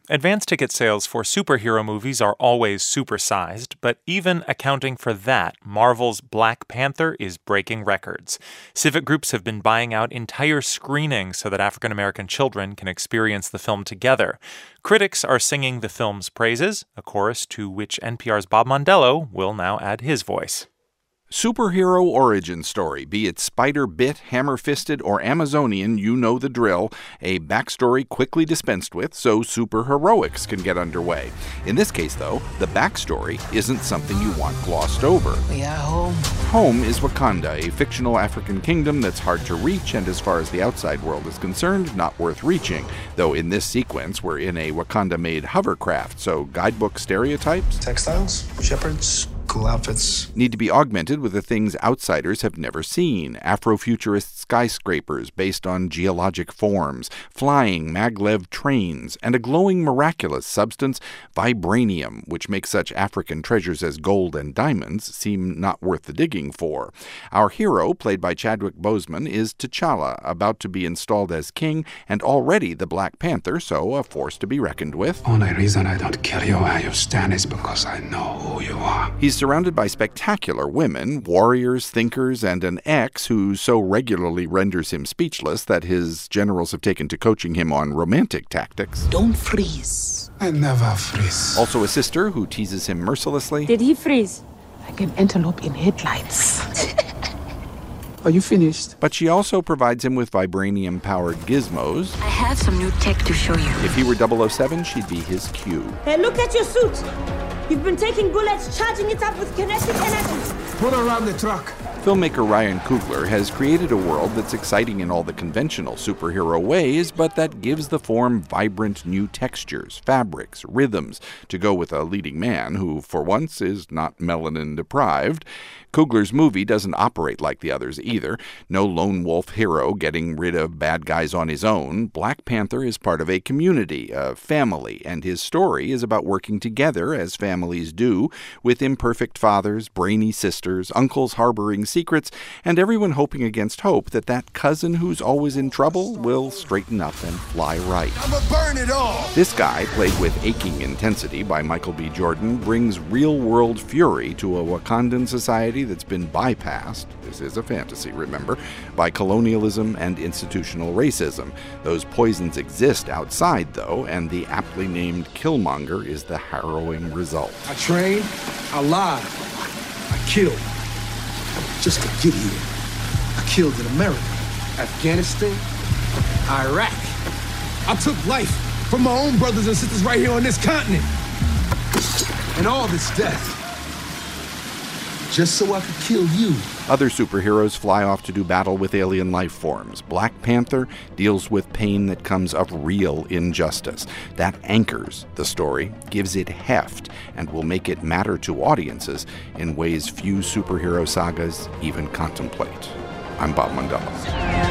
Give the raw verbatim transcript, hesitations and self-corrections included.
Advance ticket sales for superhero movies are always supersized, but even accounting for that, Marvel's Black Panther is breaking records. Civic groups have been buying out entire screenings so that African American children can experience the film together. Critics are singing the film's praises, a chorus to which N P R's Bob Mondello will now add his voice. Superhero origin story, be it spider-bit, hammer-fisted, or Amazonian, you know the drill. A backstory quickly dispensed with so superheroics can get underway. In this case, though, the backstory isn't something you want glossed over. We are home. Home is Wakanda, a fictional African kingdom that's hard to reach and, as far as the outside world is concerned, not worth reaching. Though in this sequence, we're in a Wakanda-made hovercraft, so guidebook stereotypes? Textiles, shepherds, cool outfits. Need to be augmented with the things outsiders have never seen. Afrofuturist skyscrapers based on geologic forms, flying maglev trains, and a glowing miraculous substance, vibranium, which makes such African treasures as gold and diamonds seem not worth the digging for. Our hero, played by Chadwick Boseman, is T'Challa, about to be installed as king, and already the Black Panther, so a force to be reckoned with. Only reason I don't kill you where you stand is because I know who you are. He's surrounded by spectacular women, warriors, thinkers, and an ex who so regularly renders him speechless that his generals have taken to coaching him on romantic tactics. Don't freeze. I never freeze. Also a sister who teases him mercilessly. Did he freeze? Like an antelope in headlights. Are you finished? But she also provides him with vibranium-powered gizmos. I have some new tech to show you. If he were double oh seven, she'd be his Q. Hey, look at your suit. You've been taking bullets, charging it up with kinetic energy. Put her on the truck. Filmmaker Ryan Coogler has created a world that's exciting in all the conventional superhero ways, but that gives the form vibrant new textures, fabrics, rhythms to go with a leading man who, for once, is not melanin deprived. Coogler's movie doesn't operate like the others either. No lone wolf hero getting rid of bad guys on his own. Black Panther is part of a community, a family, and his story is about working together, as families do, with imperfect fathers, brainy sisters, uncles harboring secrets, and everyone hoping against hope that that cousin who's always in trouble will straighten up and fly right. I'ma burn it all! This guy, played with aching intensity by Michael B. Jordan, brings real-world fury to a Wakandan society that's been bypassed, this is a fantasy, remember, by colonialism and institutional racism. Those poisons exist outside, though, and the aptly named Killmonger is the harrowing result. I trained, I lied, I killed. Just to get here. I killed in America, Afghanistan, Iraq. I took life from my own brothers and sisters right here on this continent. And all this death, just so I could kill you. Other superheroes fly off to do battle with alien life forms. Black Panther deals with pain that comes of real injustice. That anchors the story, gives it heft, and will make it matter to audiences in ways few superhero sagas even contemplate. I'm Bob Mondello.